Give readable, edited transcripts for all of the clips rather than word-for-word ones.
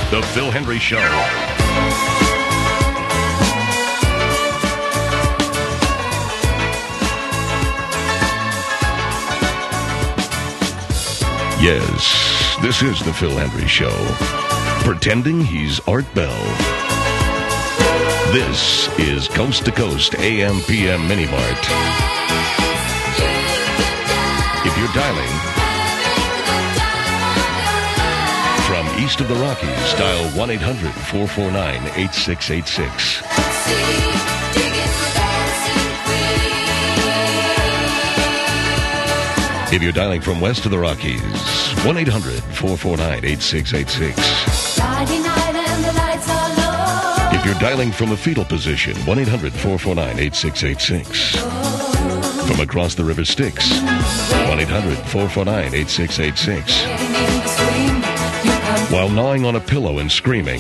The Phil Hendrie Show. Yes, this is The Phil Hendrie Show. Pretending he's Art Bell. This is Coast to Coast AM PM Minimart. If you're dialing from east of the Rockies, dial 1-800-449-8686. If you're dialing from west of the Rockies, 1-800-449-8686. If you're dialing from a fetal position, 1-800-449-8686. From across the river Styx, 1-800-449-8686. While gnawing on a pillow and screaming,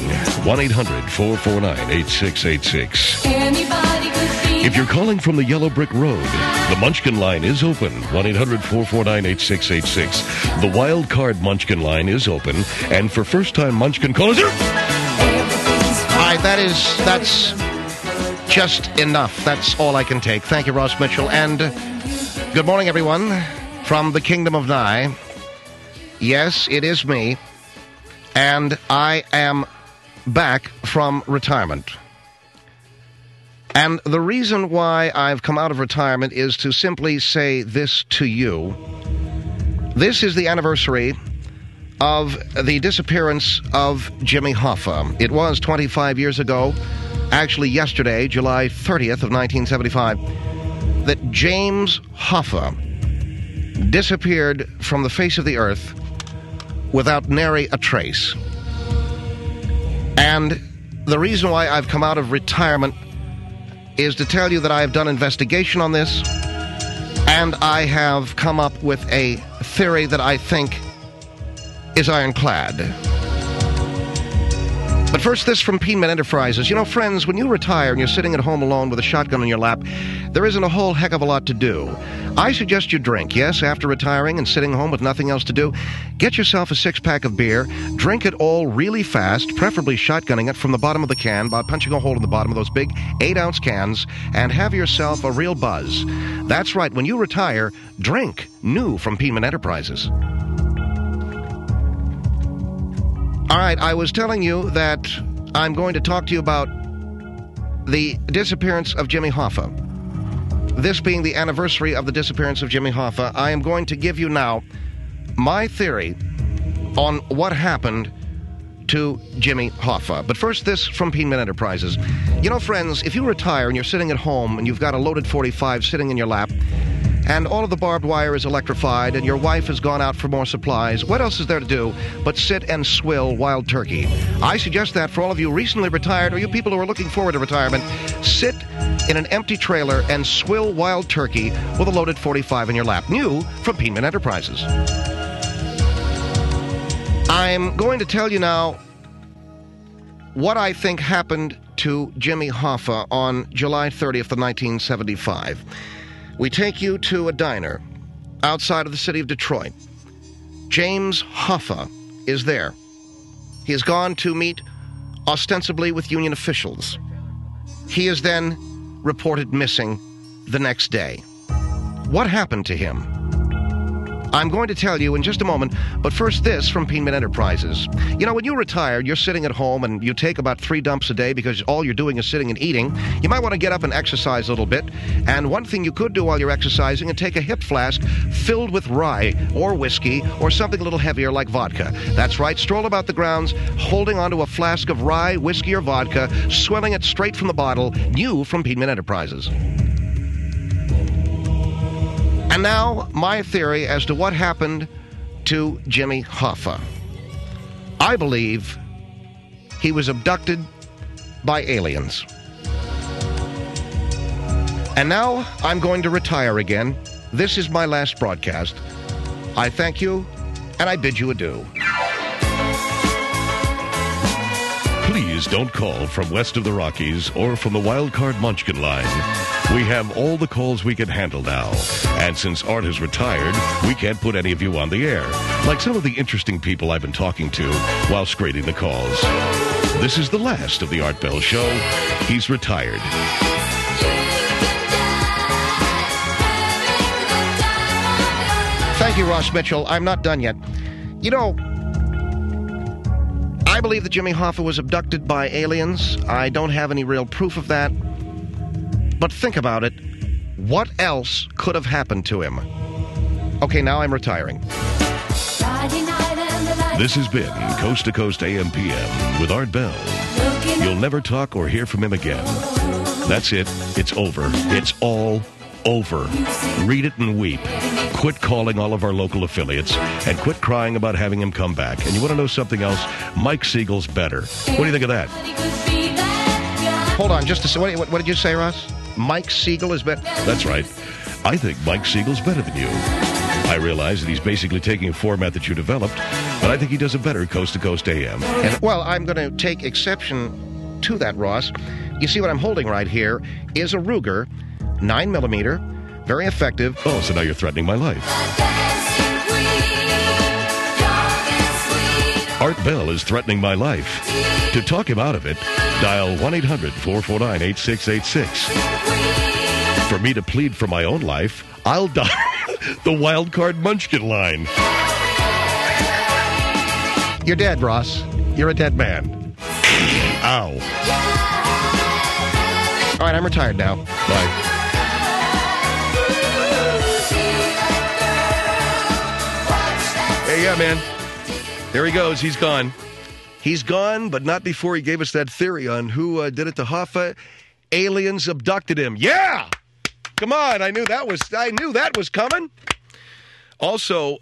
1-800-449-8686. If you're calling from the Yellow Brick Road, the Munchkin line is open, 1-800-449-8686. The Wild Card Munchkin line is open, and for first-time Munchkin callers... All right, that's just enough. That's all I can take. Thank you, Ross Mitchell, and good morning, everyone, from the Kingdom of Nye. Yes, it is me, and I am back from retirement. And the reason why I've come out of retirement is to simply say this to you. This is the anniversary of the disappearance of Jimmy Hoffa. It was 25 years ago, actually yesterday, July 30th of 1975, that James Hoffa disappeared from the face of the earth without nary a trace. And the reason why I've come out of retirement is to tell you that I have done investigation on this, and I have come up with a theory that I think is ironclad. But first, this from Peenman Enterprises. You know, friends, when you retire and you're sitting at home alone with a shotgun in your lap, there isn't a whole heck of a lot to do. I suggest you drink. Yes, after retiring and sitting home with nothing else to do, get yourself a six-pack of beer, drink it all really fast, preferably shotgunning it from the bottom of the can by punching a hole in the bottom of those big 8-ounce cans, and have yourself a real buzz. That's right, when you retire, drink. New from Peenman Enterprises. All right, I was telling you that I'm going to talk to you about the disappearance of Jimmy Hoffa. This being the anniversary of the disappearance of Jimmy Hoffa, I am going to give you now my theory on what happened to Jimmy Hoffa. But first, this from Peenman Enterprises. You know, friends, if you retire and you're sitting at home and you've got a loaded .45 sitting in your lap, and all of the barbed wire is electrified, and your wife has gone out for more supplies, what else is there to do but sit and swill wild turkey? I suggest that for all of you recently retired, or you people who are looking forward to retirement, sit in an empty trailer and swill wild turkey with a loaded .45 in your lap. New from Peenman Enterprises. I'm going to tell you now what I think happened to Jimmy Hoffa on July 30th of 1975. We take you to a diner outside of the city of Detroit. James Hoffa is there. He has gone to meet ostensibly with union officials. He is then reported missing the next day. What happened to him? I'm going to tell you in just a moment, but first this from Peenman Enterprises. You know, when you retire, you're sitting at home and you take about 3 dumps a day because all you're doing is sitting and eating. You might want to get up and exercise a little bit. And one thing you could do while you're exercising is take a hip flask filled with rye or whiskey or something a little heavier like vodka. That's right, stroll about the grounds holding onto a flask of rye, whiskey, or vodka, swilling it straight from the bottle, new from Peenman Enterprises. And now, my theory as to what happened to Jimmy Hoffa. I believe he was abducted by aliens. And now, I'm going to retire again. This is my last broadcast. I thank you, and I bid you adieu. Please Please don't call from west of the Rockies or from the Wildcard Munchkin line. We have all the calls we can handle now. And since Art has retired, we can't put any of you on the air, like some of the interesting people I've been talking to while screening the calls. This is the last of the Art Bell Show. He's retired. Thank you, Ross Mitchell. I'm not done yet. You know, I believe that Jimmy Hoffa was abducted by aliens. I don't have any real proof of that. But think about it. What else could have happened to him? Okay, now I'm retiring. This has been Coast to Coast AM PM with Art Bell. You'll never talk or hear from him again. That's it. It's over. It's all over. Read it and weep. Quit calling all of our local affiliates and quit crying about having him come back. And you want to know something else? Mike Siegel's better. What do you think of that? Hold on, just a second. What did you say, Ross? Mike Siegel is better? That's right. I think Mike Siegel's better than you. I realize that he's basically taking a format that you developed, but I think he does it better Coast to Coast AM. And, well, I'm going to take exception to that, Ross. You see what I'm holding right here is a Ruger 9mm. Very effective. Oh, so now you're threatening my life. Art Bell is threatening my life. To talk him out of it, dial 1-800-449-8686. For me to plead for my own life, I'll dial the Wildcard Munchkin line. You're dead, Ross. You're a dead man. Ow. All right, I'm retired now. Bye. Hey, yeah, man. There he goes. He's gone. He's gone, but not before he gave us that theory on who did it to Hoffa. Aliens abducted him. Yeah! Come on. I knew that was coming. Also,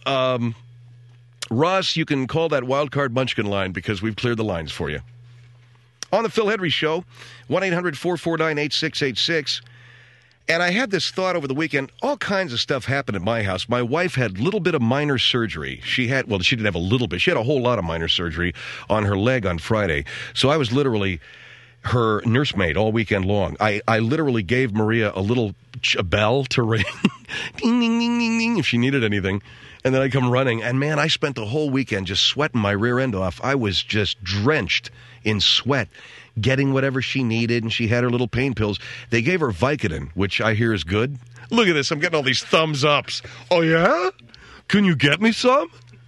Ross, you can call that Wildcard Munchkin line because we've cleared the lines for you. On the Phil Hendry Show, 1-800-449-8686. And I had this thought over the weekend. All kinds of stuff happened at my house. My wife had a little bit of minor surgery. She didn't have a little bit. She had a whole lot of minor surgery on her leg on Friday. So I was literally her nursemaid all weekend long. I literally gave Maria a little bell to ring. Ding, ding, ding, ding, ding, if she needed anything. And then I come running. And, man, I spent the whole weekend just sweating my rear end off. I was just drenched in sweat, getting whatever she needed, and she had her little pain pills. They gave her Vicodin, which I hear is good. Look at this. I'm getting all these thumbs ups. Oh, yeah? Can you get me some?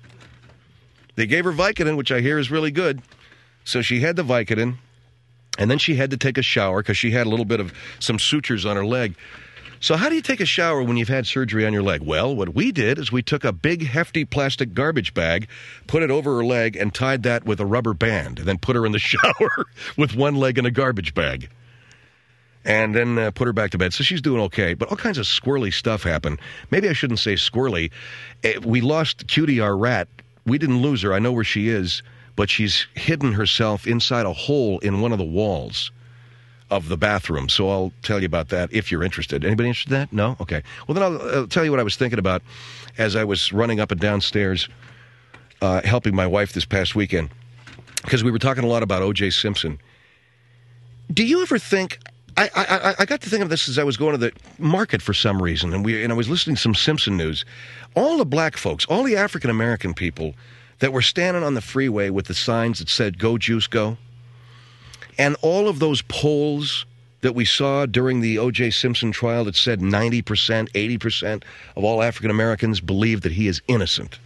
They gave her Vicodin, which I hear is really good. So she had the Vicodin, and then she had to take a shower because she had a little bit of some sutures on her leg. So how do you take a shower when you've had surgery on your leg? Well, what we did is we took a big, hefty plastic garbage bag, put it over her leg, and tied that with a rubber band, and then put her in the shower with one leg in a garbage bag. And then put her back to bed. So she's doing okay. But all kinds of squirrely stuff happened. Maybe I shouldn't say squirrely. We lost Cutie, our rat. We didn't lose her. I know where she is. But she's hidden herself inside a hole in one of the walls of the bathroom. So I'll tell you about that if you're interested. Anybody interested in that? No? Okay. Well, then I'll tell you what I was thinking about as I was running up and downstairs helping my wife this past weekend. Because we were talking a lot about O.J. Simpson. Do you ever think... I got to think of this as I was going to the market for some reason, and I was listening to some Simpson news. All the black folks, all the African-American people that were standing on the freeway with the signs that said, "Go Juice, go," and all of those polls that we saw during the O.J. Simpson trial that said 90%, 80% of all African-Americans believe that he is innocent.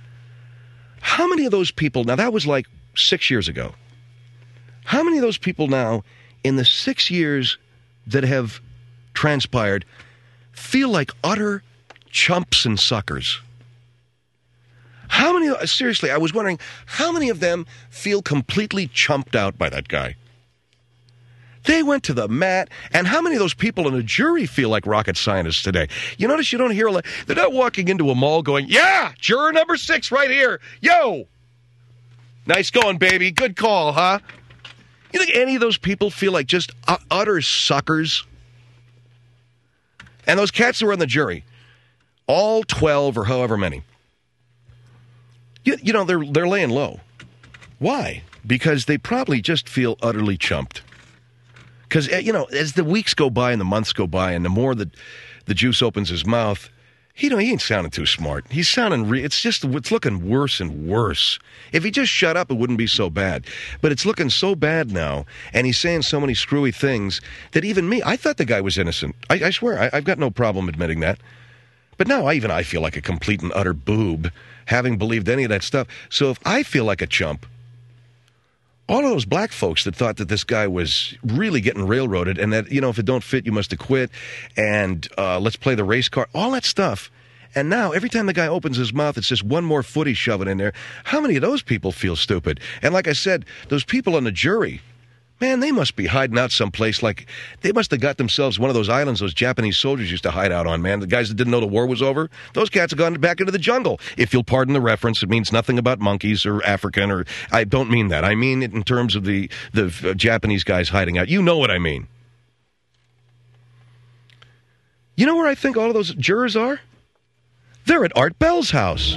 How many of those people, now that was like 6 years ago, how many of those people now, in the 6 years that have transpired, feel like utter chumps and suckers? How many, seriously, I was wondering, how many of them feel completely chumped out by that guy? They went to the mat, and how many of those people in a jury feel like rocket scientists today? You notice you don't hear, they're not walking into a mall going, "Yeah, juror number 6 right here. Yo! Nice going, baby. Good call, huh?" You think any of those people feel like just utter suckers? And those cats that were on the jury, all 12 or however many, you know, they're laying low. Why? Because they probably just feel utterly chumped. Because, as the weeks go by and the months go by and the more that the juice opens his mouth, he ain't sounding too smart. He's sounding, it's looking worse and worse. If he just shut up, it wouldn't be so bad. But it's looking so bad now, and he's saying so many screwy things that even me, I thought the guy was innocent. I swear, I've got no problem admitting that. But now I feel like a complete and utter boob, having believed any of that stuff. So if I feel like a chump, all of those black folks that thought that this guy was really getting railroaded and that, if it don't fit, you must have quit, and let's play the race card, all that stuff. And now, every time the guy opens his mouth, it's just one more foot he's shoving in there. How many of those people feel stupid? And like I said, those people on the jury, man, they must be hiding out someplace. Like, they must have got themselves one of those islands those Japanese soldiers used to hide out on, man. The guys that didn't know the war was over. Those cats have gone back into the jungle. If you'll pardon the reference, it means nothing about monkeys or African, or I don't mean that. I mean it in terms of the Japanese guys hiding out. You know what I mean. You know where I think all of those jurors are? They're at Art Bell's house.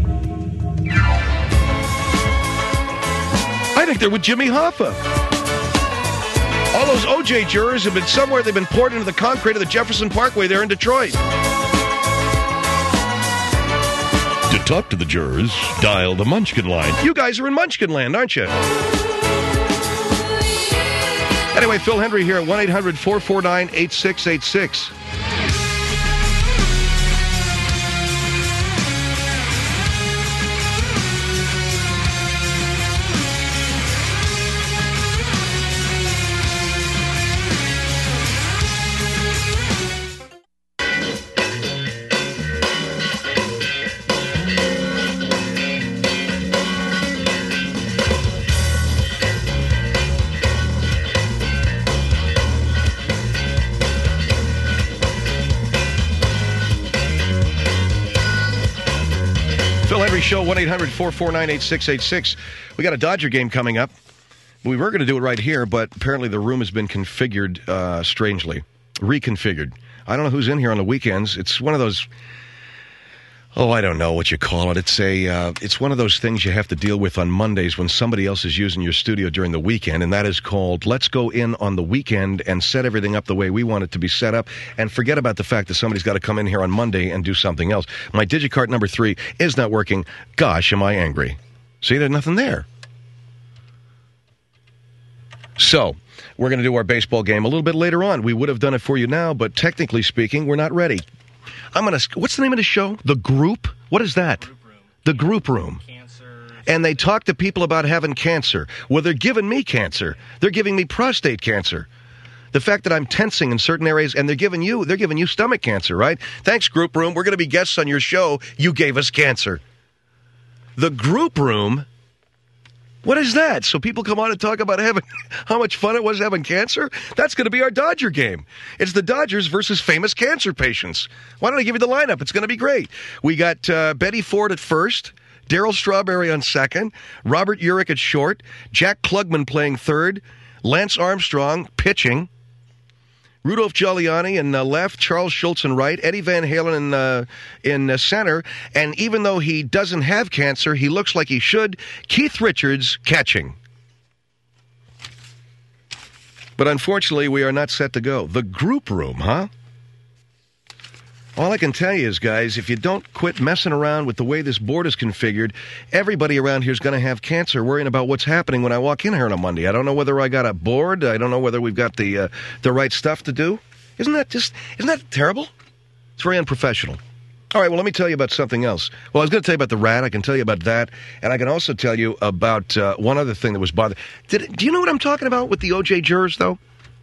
I think they're with Jimmy Hoffa. All those OJ jurors have been somewhere. They've been poured into the concrete of the Jefferson Parkway there in Detroit. To talk to the jurors, dial the Munchkin line. You guys are in Munchkin land, aren't you? Anyway, Phil Hendry here at 1-800-449-8686. Show 1-800-449-8686. We got a Dodger game coming up. We were going to do it right here, but apparently the room has been configured strangely, reconfigured. I don't know who's in here on the weekends. It's one of those, I don't know what you call it. It's one of those things you have to deal with on Mondays when somebody else is using your studio during the weekend, and that is called, let's go in on the weekend and set everything up the way we want it to be set up, and forget about the fact that somebody's got to come in here on Monday and do something else. My DigiCart number 3 is not working. Gosh, am I angry. See, there's nothing there. So, we're going to do our baseball game a little bit later on. We would have done it for you now, but technically speaking, we're not ready. What's the name of the show? The Group? What is that? Group Room. The Group Room. Cancer. And they talk to people about having cancer. Well, they're giving me cancer. They're giving me prostate cancer. The fact that I'm tensing in certain areas, and they're giving you stomach cancer, right? Thanks, Group Room. We're going to be guests on your show. You gave us cancer. The Group Room? What is that? So people come on and talk about how much fun it was having cancer? That's going to be our Dodger game. It's the Dodgers versus famous cancer patients. Why don't I give you the lineup? It's going to be great. We got Betty Ford at first, Darryl Strawberry on second, Robert Urich at short, Jack Klugman playing third, Lance Armstrong pitching, Rudolph Giuliani in left, Charles Schultz in right, Eddie Van Halen in center, and even though he doesn't have cancer, he looks like he should, Keith Richards catching. But unfortunately, we are not set to go. The Group Room, huh? All I can tell you is, guys, if you don't quit messing around with the way this board is configured, everybody around here is going to have cancer worrying about what's happening when I walk in here on a Monday. I don't know whether I got a board. I don't know whether we've got the right stuff to do. Isn't that terrible? It's very unprofessional. All right, well, let me tell you about something else. Well, I was going to tell you about the rat. I can tell you about that. And I can also tell you about one other thing that was bothering. Do you know what I'm talking about with the OJ jurors, though?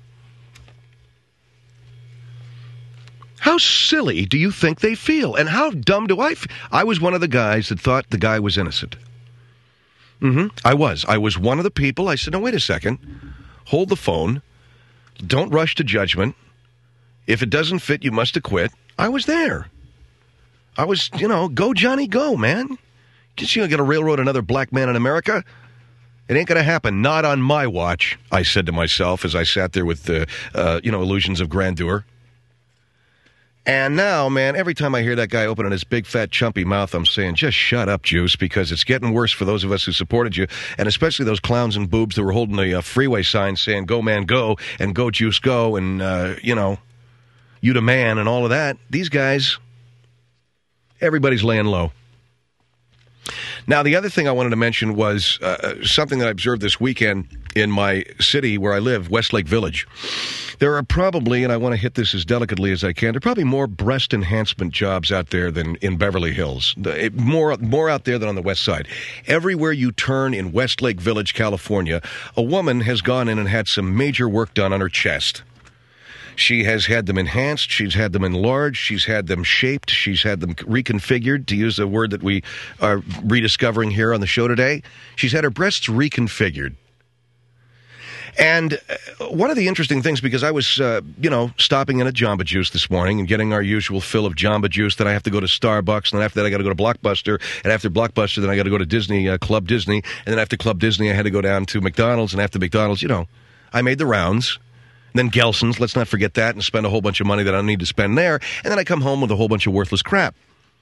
How silly do you think they feel? And how dumb do I feel? I was one of the guys that thought the guy was innocent. I was one of the people. I said, no, wait a second. Hold the phone. Don't rush to judgment. If it doesn't fit, you must acquit. I was there. I was, go, Johnny, go, man. Just, going to railroad another black man in America? It ain't going to happen. Not on my watch, I said to myself as I sat there with, illusions of grandeur. And now, man, every time I hear that guy opening his big, fat, chumpy mouth, I'm saying, just shut up, Juice, because it's getting worse for those of us who supported you, and especially those clowns and boobs that were holding the freeway sign saying, go, man, go, and go, Juice, go, and, you the man, and all of that. These guys, everybody's laying low. Now, the other thing I wanted to mention was something that I observed this weekend in my city where I live, Westlake Village. There are probably, and I want to hit this as delicately as I can, there are probably more breast enhancement jobs out there than in Beverly Hills. More out there than on the west side. Everywhere you turn in Westlake Village, California, a woman has gone in and had some major work done on her chest. She has had them enhanced, she's had them enlarged, she's had them shaped, she's had them reconfigured, to use a word that we are rediscovering here on the show today. She's had her breasts reconfigured. And one of the interesting things, because I was, stopping in at Jamba Juice this morning and getting our usual fill of Jamba Juice, then I have to go to Starbucks, and then after that I got to go to Blockbuster, and after Blockbuster then I got to go to Disney, Club Disney, and then after Club Disney I had to go down to McDonald's, and after McDonald's, I made the rounds. Then Gelson's, let's not forget that, and spend a whole bunch of money that I don't need to spend there, and then I come home with a whole bunch of worthless crap.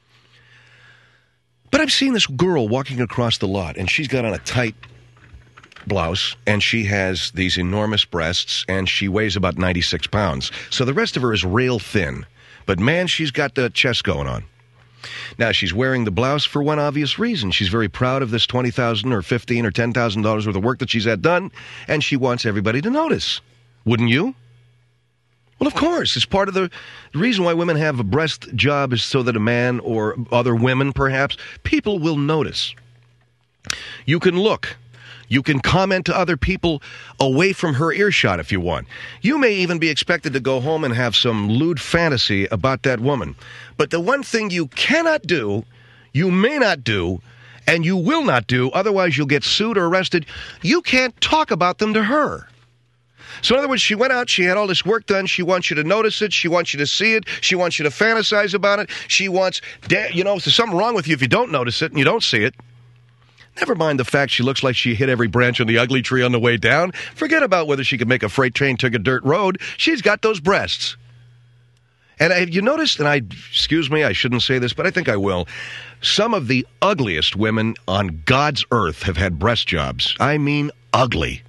But I've seen this girl walking across the lot, and she's got on a tight blouse, and she has these enormous breasts, and she weighs about 96 pounds. So the rest of her is rail thin. But man, she's got the chest going on. Now, she's wearing the blouse for one obvious reason. She's very proud of this $20,000 or $15,000 or $10,000 worth of work that she's had done, and she wants everybody to notice. Wouldn't you? Well, of course. It's part of the reason why women have a breast job is so that a man or other women, perhaps, people will notice. You can look. You can comment to other people away from her earshot if you want. You may even be expected to go home and have some lewd fantasy about that woman. But the one thing you cannot do, you may not do, and you will not do, otherwise you'll get sued or arrested, you can't talk about them to her. So in other words, she went out, she had all this work done, she wants you to notice it, she wants you to see it, she wants you to fantasize about it, she wants, there's something wrong with you if you don't notice it and you don't see it. Never mind the fact she looks like she hit every branch on the ugly tree on the way down. Forget about whether she could make a freight train take a dirt road. She's got those breasts. And have you noticed, and excuse me, I shouldn't say this, but I think I will, some of the ugliest women on God's earth have had breast jobs. I mean ugly.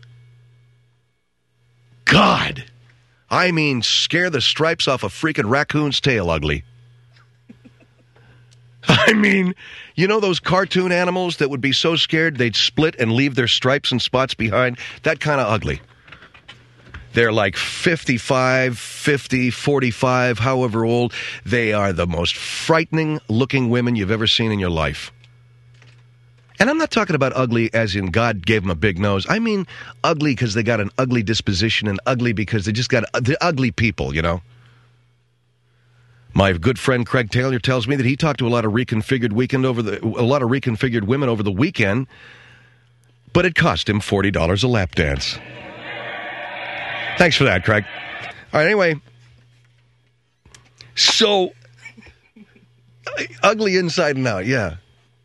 God. I mean scare the stripes off a freaking raccoon's tail ugly. I mean, those cartoon animals that would be so scared they'd split and leave their stripes and spots behind? That kind of ugly. They're like 55, 50, 45, however old. They are the most frightening-looking women you've ever seen in your life. And I'm not talking about ugly as in God gave them a big nose. I mean ugly because they got an ugly disposition and ugly because they just got the ugly people, My good friend Craig Taylor tells me that he talked to a lot of reconfigured women over the weekend, but it cost him $40 a lap dance. Thanks for that, Craig. All right, anyway. So, ugly inside and out, yeah.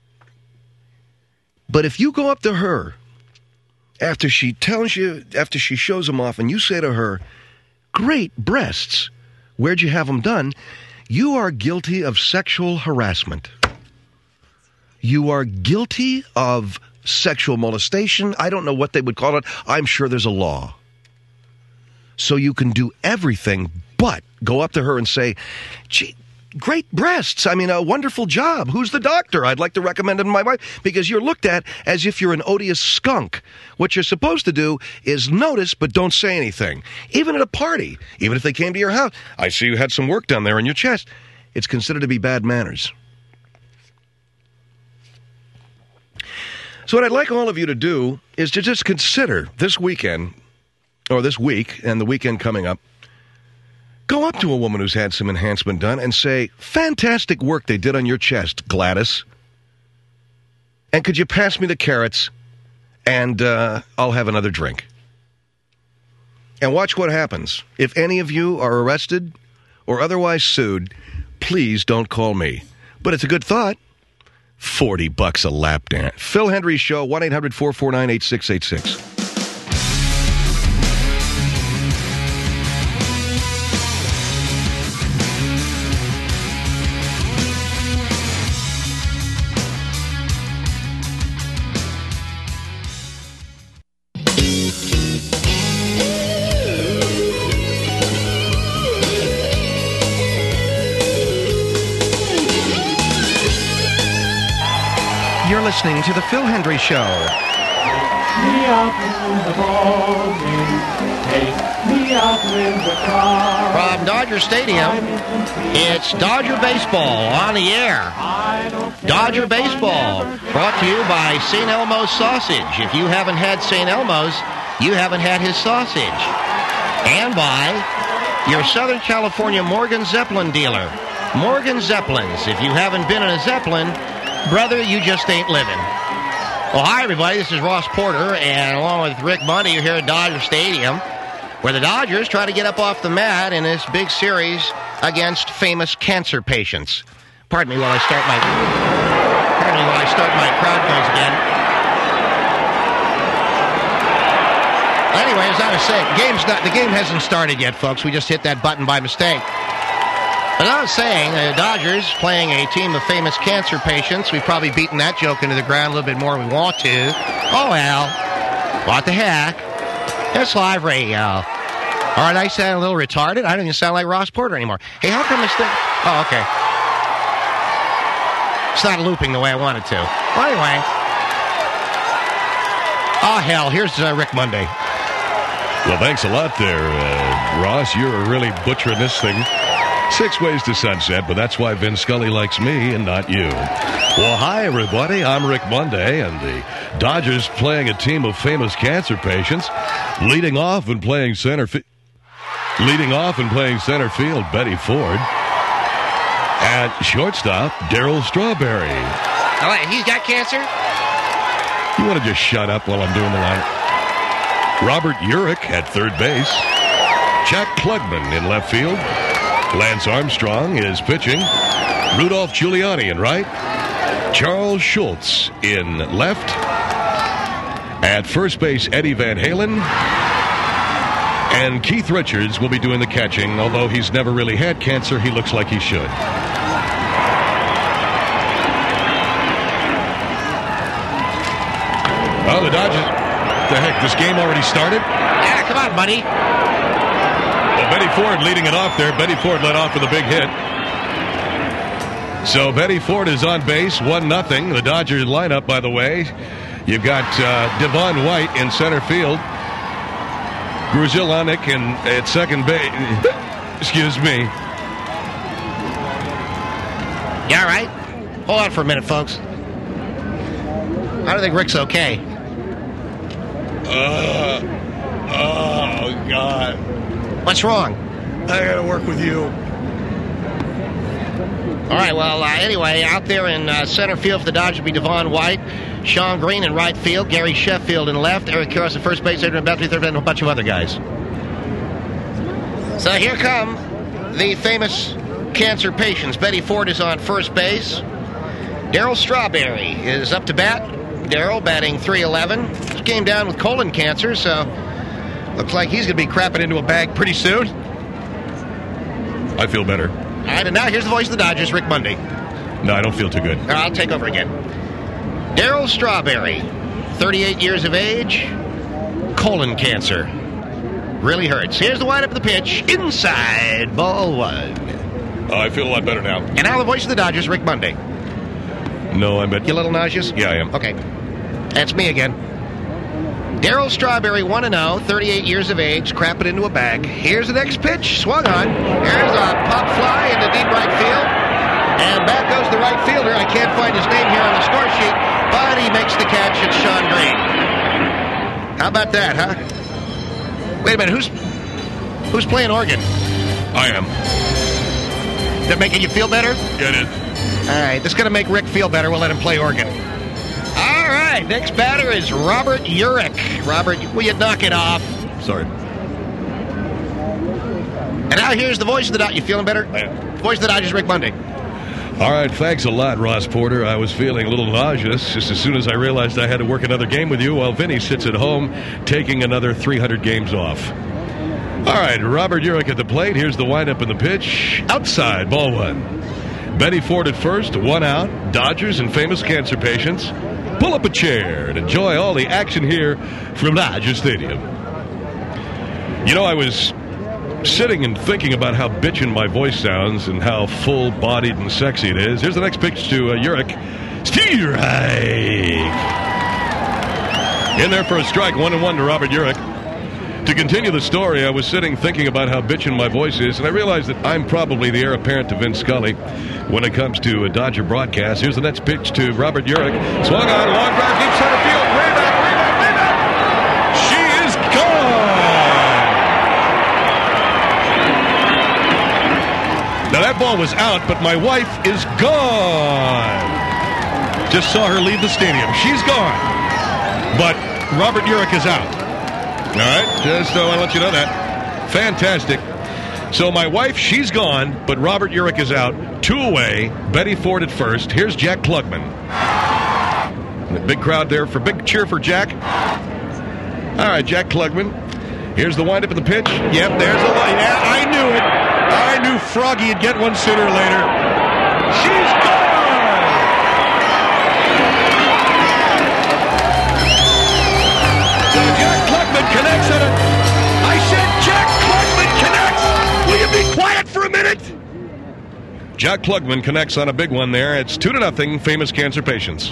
But if you go up to her after she shows them off, and you say to her, "Great breasts, where'd you have them done?" You are guilty of sexual harassment. You are guilty of sexual molestation. I don't know what they would call it. I'm sure there's a law. So you can do everything but go up to her and say, "Gee, great breasts. I mean, a wonderful job. Who's the doctor? I'd like to recommend him to my wife." Because you're looked at as if you're an odious skunk. What you're supposed to do is notice, but don't say anything. Even at a party, even if they came to your house. "I see you had some work done there in your chest." It's considered to be bad manners. So what I'd like all of you to do is to just consider this weekend, or this week, and the weekend coming up, go up to a woman who's had some enhancement done and say, "Fantastic work they did on your chest, Gladys. And could you pass me the carrots, and I'll have another drink." And watch what happens. If any of you are arrested or otherwise sued, please don't call me. But it's a good thought. $40 a lap dance. Phil Hendry Show, 1-800-449-8686. listening to The Phil Hendry Show. Me out with the ball game. Take me out with the car. From Dodger Stadium, it's Dodger Baseball on the air. Dodger Baseball, brought to you by St. Elmo's Sausage. If you haven't had St. Elmo's, you haven't had his sausage. And by your Southern California Morgan Zeppelin dealer. Morgan Zeppelins. If you haven't been in a Zeppelin, brother, you just ain't living. Well, hi, everybody. This is Ross Porter, and along with Rick Monday, you're here at Dodger Stadium, where the Dodgers try to get up off the mat in this big series against famous cancer patients. Pardon me while I start my crowd noise again. Anyway, as I was saying, the game hasn't started yet, folks. We just hit that button by mistake. As I was saying, the Dodgers playing a team of famous cancer patients. We've probably beaten that joke into the ground a little bit more than we want to. Oh, well. What the heck? It's live radio. All right, I sound a little retarded. I don't even sound like Ross Porter anymore. Hey, how come this thing... Oh, okay. It's not looping the way I want it to. Well, anyway. Oh, hell, here's Rick Monday. Well, thanks a lot there, Ross. You're really butchering this thing. 6 ways to sunset, but that's why Vin Scully likes me and not you. Well, hi, everybody. I'm Rick Monday, and the Dodgers playing a team of famous cancer patients. Leading off and playing center field, Betty Ford. At shortstop, Darryl Strawberry. Oh, wait, he's got cancer? You want to just shut up while I'm doing the line? Robert Urich at third base. Jack Klugman in left field. Lance Armstrong is pitching. Rudolph Giuliani in right. Charles Schultz in left. At first base, Eddie Van Halen. And Keith Richards will be doing the catching. Although he's never really had cancer, he looks like he should. Oh, the Dodgers. The heck, this game already started? Yeah, come on, buddy. Well, Betty Ford leading it off there. Betty Ford led off with a big hit. So Betty Ford is on base, 1-0. The Dodgers lineup, by the way, you've got Devon White in center field. Grudzielanek at second base. Excuse me. You all right? Hold on for a minute, folks. I don't think Rick's okay. Oh, God. What's wrong? I gotta work with you. All right, well, anyway, out there in center field for the Dodgers will be Devon White, Sean Green in right field, Gary Sheffield in left, Eric Karros at first base, Adrian Beltre third base, and a bunch of other guys. So here come the famous cancer patients. Betty Ford is on first base. Darryl Strawberry is up to bat. Darryl batting .311. Just came down with colon cancer, so looks like he's going to be crapping into a bag pretty soon. I feel better. All right, and now here's the voice of the Dodgers, Rick Monday. No, I don't feel too good. I'll take over again. Darryl Strawberry, 38 years of age, colon cancer. Really hurts. Here's the windup of the pitch. Inside, ball one. I feel a lot better now. And now the voice of the Dodgers, Rick Monday. No, I'm... You a little nauseous? Yeah, I am. Okay. That's me again. Darryl Strawberry, 1-0, 38 years of age, crap it into a bag. Here's the next pitch, swung on. Here's a pop fly into deep right field. And back goes the right fielder. I can't find his name here on the score sheet, but he makes the catch. It's Sean Green. How about that, huh? Wait a minute, who's playing organ? I am. Is that making you feel better? Get it. All right, this is going to make Rick feel better. We'll let him play organ. All right, next batter is Robert Urich. Robert, will you knock it off? Sorry. And now here's the voice of the Dodgers. You feeling better? I am. Voice of the Dodgers, Rick Monday. All right, thanks a lot, Ross Porter. I was feeling a little nauseous just as soon as I realized I had to work another game with you while Vinny sits at home taking another 300 games off. All right, Robert Urich at the plate. Here's the windup and the pitch. Outside, ball one. Betty Ford at first, 1 out. Dodgers and famous cancer patients. Pull up a chair and enjoy all the action here from Dodger Stadium. You know, I was sitting and thinking about how bitchin' my voice sounds and how full-bodied and sexy it is. Here's the next pitch to Urich. Strike. In there for a strike, 1-1 to Robert Urich. To continue the story, I was sitting thinking about how bitchin' my voice is, and I realized that I'm probably the heir apparent to Vince Scully when it comes to a Dodger broadcast. Here's the next pitch to Robert Urich. Swung on, long drive, deep center field, way back. She is gone! Now that ball was out, but my wife is gone. Just saw her leave the stadium. She's gone. But Robert Urich is out. All right, just so I want to let you know that. Fantastic. So my wife, she's gone, but Robert Urich is out. 2 away. Betty Ford at first. Here's Jack Klugman. The big crowd there for big cheer for Jack. All right, Jack Klugman. Here's the windup of the pitch. Yep, there's the line. Yeah, I knew it. I knew Froggy would get one sooner or later. She's gone. So Jack Klugman connects on it. I said Jack Klugman connects. Will you be quiet for a minute? Jack Klugman connects on a big one there. It's 2-0, famous cancer patients.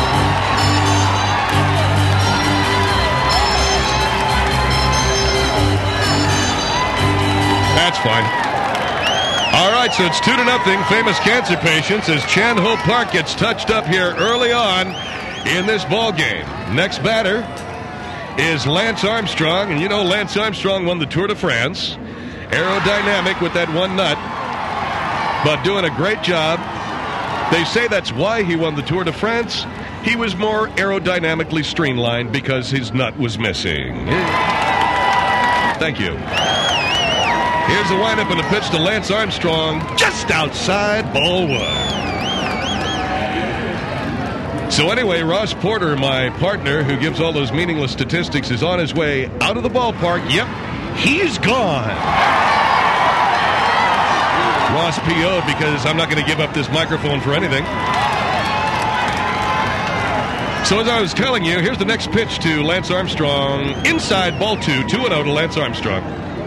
That's fine. All right, so it's 2-0, famous cancer patients, as Chan Ho Park gets touched up here early on in this ball game. Next batter is Lance Armstrong, and you know Lance Armstrong won the Tour de France. Aerodynamic with that one nut, but doing a great job. They say that's why he won the Tour de France. He was more aerodynamically streamlined because his nut was missing. Thank you. Here's the windup and a pitch to Lance Armstrong just outside ball one. So anyway, Ross Porter, my partner who gives all those meaningless statistics, is on his way out of the ballpark. Yep, he's gone. Ross PO'd because I'm not going to give up this microphone for anything. So as I was telling you, here's the next pitch to Lance Armstrong. Inside ball 2, 2-0 to Lance Armstrong.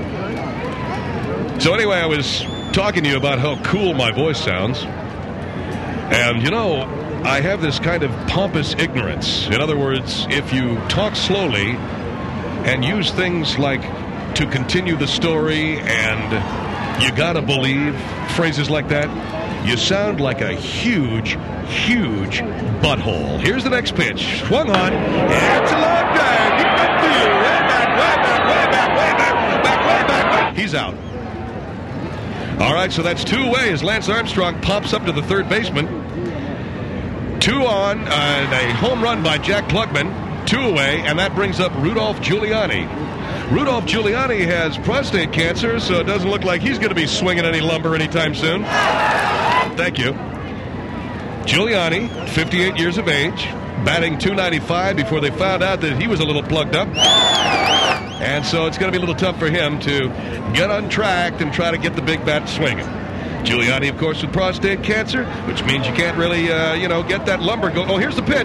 So anyway, I was talking to you about how cool my voice sounds. And, you know, I have this kind of pompous ignorance. In other words, if you talk slowly and use things like to continue the story and you gotta believe, phrases like that, you sound like a huge, huge butthole. Here's the next pitch. Swung on. It's a long drive. Deep left field. Way back, way back, way back, way back, way back. He's out. All right, so that's 2 away as Lance Armstrong pops up to the third baseman. 2 on, and a home run by Jack Klugman. 2 away, and that brings up Rudolph Giuliani. Rudolph Giuliani has prostate cancer, so it doesn't look like he's going to be swinging any lumber anytime soon. Thank you. Giuliani, 58 years of age, batting .295 before they found out that he was a little plugged up. And so it's going to be a little tough for him to get untracked and try to get the big bat swinging. Giuliani, of course, with prostate cancer, which means you can't really, get that lumber go. Oh, here's the pitch.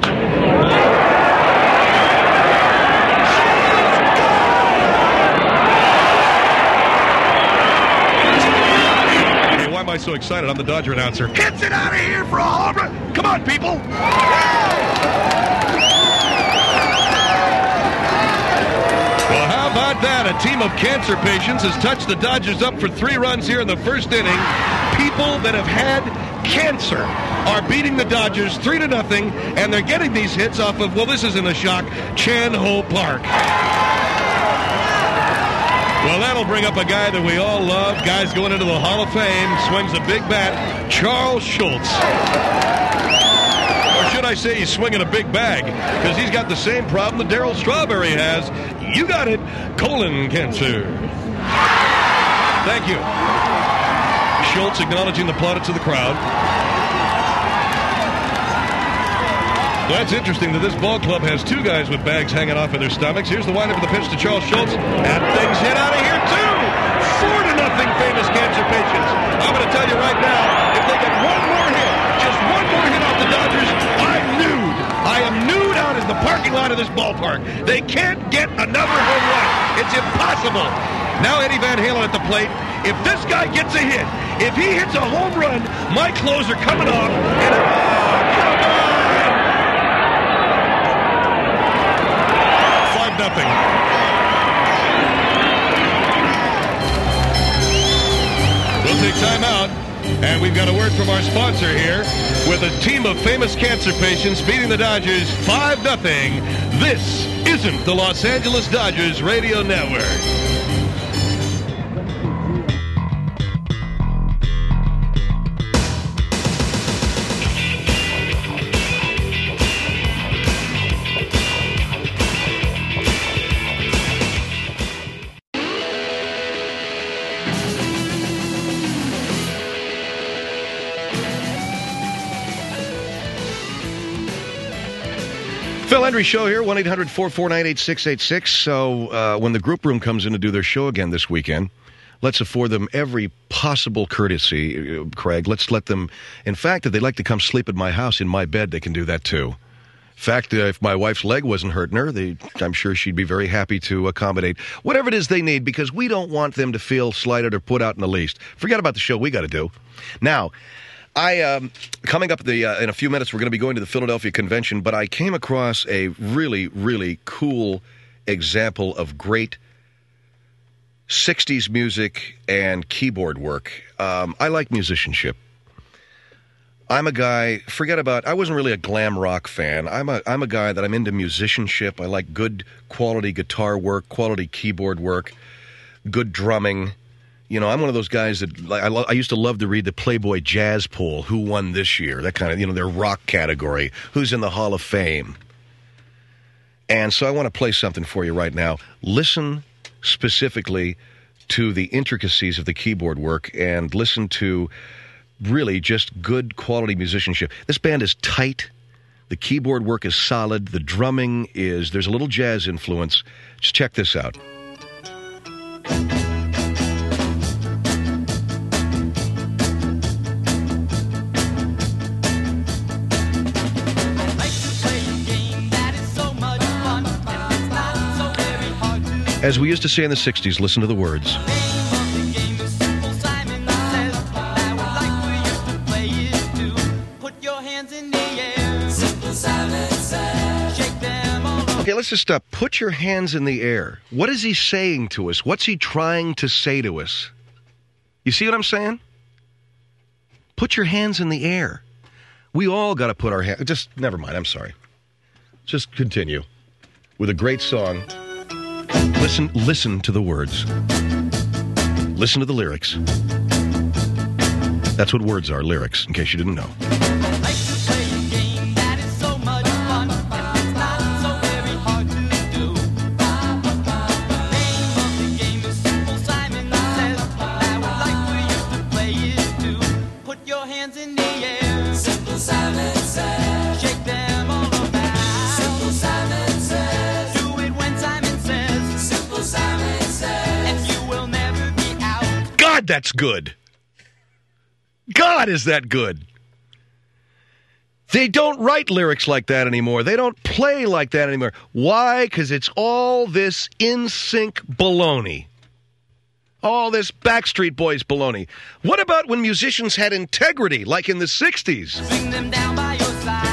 Hey, why am I so excited? I'm the Dodger announcer. Hits it out of here for a home run. Come on, people. Well, how about that? A team of cancer patients has touched the Dodgers up for 3 runs here in the first inning. People that have had cancer are beating the Dodgers 3-0, and they're getting these hits off of, well, this isn't a shock, Chan Ho Park. Well, that'll bring up a guy that we all love. Guy's going into the Hall of Fame, swings a big bat, Charles Schultz. Or should I say he's swinging a big bag, because he's got the same problem that Darryl Strawberry has. You got it, colon cancer. Thank you. Schultz acknowledging the plaudits of the crowd. Well, that's interesting that this ball club has 2 guys with bags hanging off of their stomachs. Here's the windup of the pitch to Charles Schultz. And things hit out of here, too. 4-0, famous cancer patients. I'm going to tell you right now, if they get one more hit, just one more hit off the Dodgers, I'm nude. I am nude out in the parking lot of this ballpark. They can't get another home run. It's impossible. Now Eddie Van Halen at the plate. If this guy gets a hit, if he hits a home run, my clothes are coming off. And come on! We'll take time out, and we've got a word from our sponsor here. With a team of famous cancer patients beating the Dodgers 5-0, this isn't the Los Angeles Dodgers Radio Network. Phil Hendry Show here, 1-800-449-8686. So when the group room comes in to do their show again this weekend, let's afford them every possible courtesy, Craig. Let's let them, in fact, if they'd like to come sleep at my house in my bed, they can do that too. In fact, if my wife's leg wasn't hurting her, I'm sure she'd be very happy to accommodate whatever it is they need, because we don't want them to feel slighted or put out in the least. Forget about the show we got to do. Now, coming up in a few minutes, we're going to be going to the Philadelphia Convention, but I came across a really, really cool example of great 60s music and keyboard work. I like musicianship. I'm a guy, I wasn't really a glam rock fan. I'm a guy that I'm into musicianship. I like good quality guitar work, quality keyboard work, good drumming. You know, I'm one of those guys that I used to love to read the Playboy Jazz Poll, who won this year, that kind of, their rock category, who's in the Hall of Fame. And so I want to play something for you right now. Listen specifically to the intricacies of the keyboard work and listen to really just good quality musicianship. This band is tight. The keyboard work is solid. The drumming there's a little jazz influence. Just check this out. As we used to say in the 60s, listen to the words. Okay, let's just stop. Put your hands in the air. What is he saying to us? What's he trying to say to us? You see what I'm saying? Put your hands in the air. We all got to put our hands... Just, never mind, I'm sorry. Just continue with a great song. Listen to the words. Listen to the lyrics. That's what words are, lyrics, in case you didn't know. That's good. God, is that good. They don't write lyrics like that anymore. They don't play like that anymore. Why? Because it's all this NSYNC baloney. All this Backstreet Boys baloney. What about when musicians had integrity, like in the 60s? Bring them down by your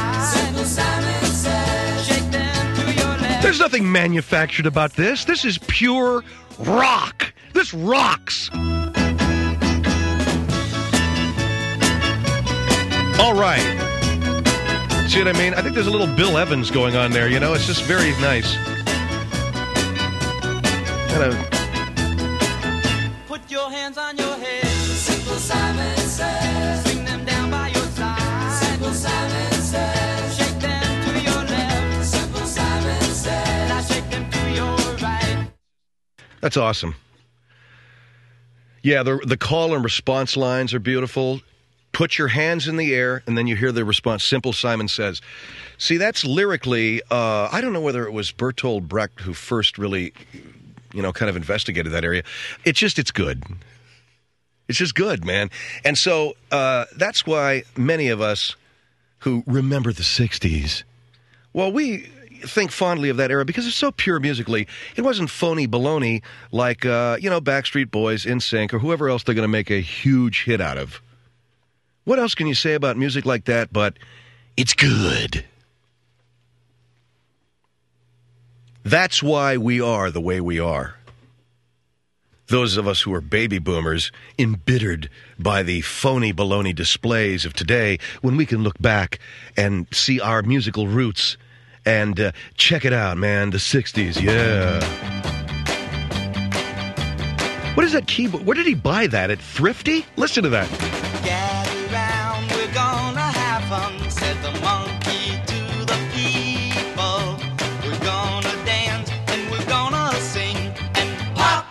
side. Shake them to your left. There's nothing manufactured about this. This is pure rock. This rocks. All right. See what I mean? I think there's a little Bill Evans going on there, It's just very nice. Put your hands on your head. Simple Simon says. Swing them down by your side. Simple Simon says. Shake them to your left. Simple Simon says. Now shake them to your right. That's awesome. Yeah, the call and response lines are beautiful. Put your hands in the air, and then you hear the response. Simple Simon says. See, that's lyrically, I don't know whether it was Bertolt Brecht who first really, kind of investigated that area. It's good. It's just good, man. And so that's why many of us who remember the 60s, well, we think fondly of that era because it's so pure musically. It wasn't phony baloney like, Backstreet Boys, NSYNC, or whoever else they're going to make a huge hit out of. What else can you say about music like that but it's good? That's why we are the way we are. Those of us who are baby boomers, embittered by the phony baloney displays of today, when we can look back and see our musical roots and check it out, man, the 60s, yeah. What is that keyboard? Where did he buy that? At Thrifty? Listen to that. Gather round, we're gonna have fun, said the monkey to the people. We're gonna dance and we're gonna sing, and pop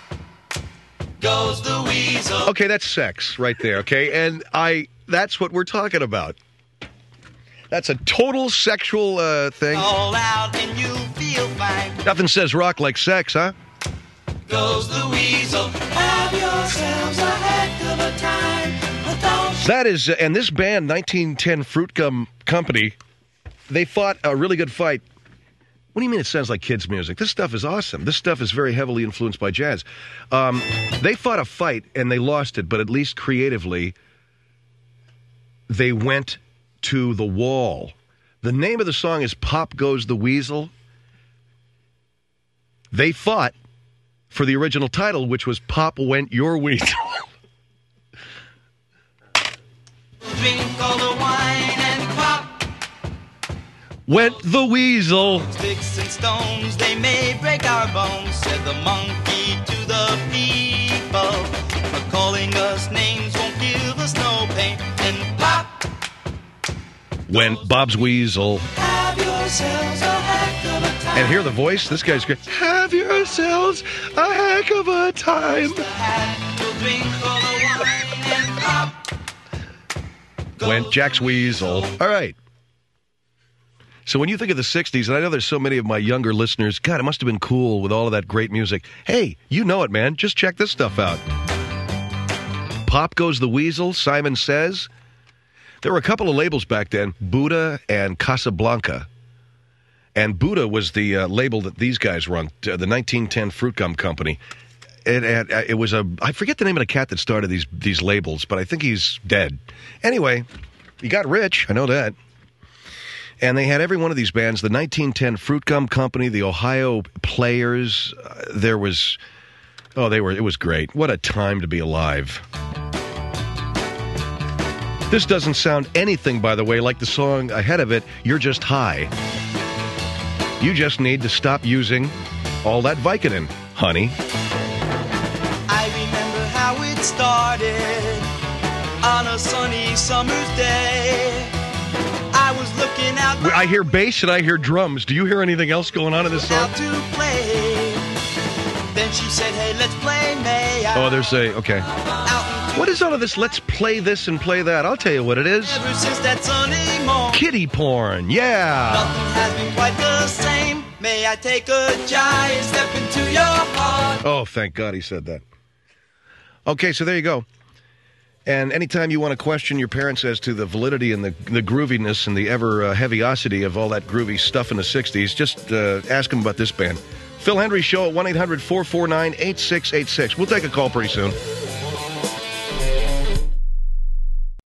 goes the weasel. Okay, that's sex right there, okay? And that's what we're talking about. That's a total sexual thing. All out and you'll feel fine. Nothing says rock like sex, huh? Goes the weasel. Have yourselves a heck of a time. But don't That is, and this band, 1910 Fruit Gum Company, they fought a really good fight. What do you mean it sounds like kids' music? This stuff is awesome. This stuff is very heavily influenced by jazz. They fought a fight and they lost it, but at least creatively, they went to the wall. The name of the song is Pop Goes the Weasel. They fought for the original title, which was Pop Went Your Weasel. drink all the wine and pop. Went the weasel. Sticks and stones, they may break our bones, said the monkey to the people. But calling us names won't give us no pain. And pop, Went Bob's Weasel. have yourselves a heck of a time. And hear the voice. This guy's great. Have yourselves a heck of a time. We'll drink all the wine and pop. Went Jack's Weasel. All right. So when you think of the 60s, and I know there's so many of my younger listeners, God, it must have been cool with all of that great music. Hey, you know it, man. Just check this stuff out. Pop Goes the Weasel, Simon Says. There were a couple of labels back then, Buddha and Casablanca. And Buddha was the label that these guys run, the 1910 Fruit Gum Company. It was I forget the name of the cat that started these labels, but I think he's dead. Anyway, he got rich, I know that. And they had every one of these bands, the 1910 Fruit Gum Company, the Ohio Players. It was great. What a time to be alive. This doesn't sound anything, by the way, like the song ahead of it, You're Just High. You just need to stop using all that Vicodin, honey. I remember how it started on a sunny summer's day. I was looking out I hear bass and I hear drums. Do you hear anything else going on in this song? out to play. Then she said, hey, let's play May I? Oh, there's okay. Out What is all of this? Let's play this and play that. I'll tell you what it is. ever since that sunny morning. Kitty porn. Yeah. Nothing has been quite the same. May I take a giant step into your heart? Oh, thank God he said that. Okay, so there you go. And anytime you want to question your parents as to the validity and the grooviness and the ever-heaviosity of all that groovy stuff in the 60s, just ask them about this band. Phil Hendry Show at 1-800-449-8686. We'll take a call pretty soon.